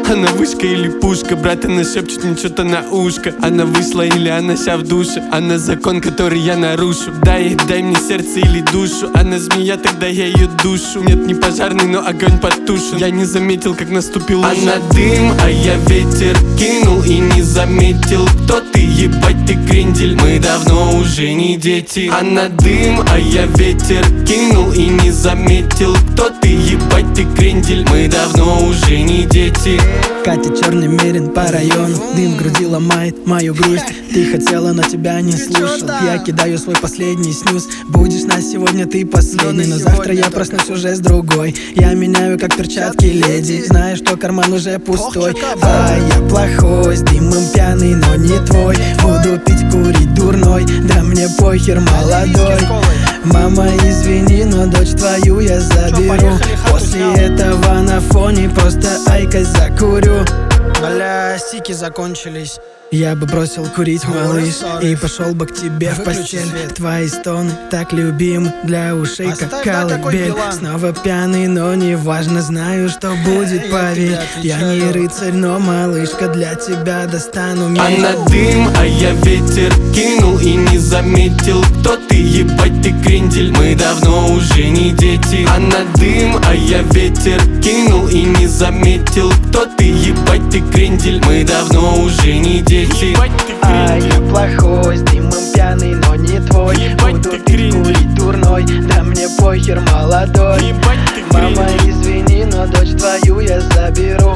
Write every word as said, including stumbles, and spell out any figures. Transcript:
Она вышка или пушка, брат, она шепчет мне что-то на ушко. Она вышла или она ща в душе, она закон, который я нарушу. Дай, дай мне сердце или душу, она змея, тогда я ее душу. Нет, не пожарный, но огонь потушен. Я не заметил, как наступил ужин. Она дым, а я ветер кинул и не заметил, кто ты, ебать ты крендель. Мы давно уже не дети. Она дым, а я ветер кинул и не заметил, кто ты, ебать ты крендель. Мы давно уже не дети. Катя черный мерин по району, дым в груди ломает мою грусть. Ты хотела, но тебя не слушал. Я кидаю свой последний снюс. Будешь на сегодня ты последний, но завтра я проснусь уже с другой. Я меняю как перчатки леди, знаю, что карман уже пустой. А я плохой, с дымом пьяный, но не твой. Буду пить, курить дурной, да мне похер, молодой. Мама, извини, но дочь твою я заберу. После этого на фоне просто айкой закурю. Бля, стики закончились. Я бы бросил курить, малыш, и пошел бы к тебе в постель. Твои стоны так любимы для ушей, как колыбель. Снова пьяный, но не важно, знаю, что будет, поверь. Я не рыцарь, но малышка, для тебя достану меч. Она дым, а я ветер кинул и не заметил, кто ты, ебать ты крендель. Мы давно уже не дети. Она дым, а я ветер кинул и не заметил, кто ты, ебать ты крендель. Мы давно уже не дети. А я плохой, с дымом пьяный, но не твой. Буду пить, курить дурной, да мне похер, молодой. Мама, извини, но дочь твою я заберу.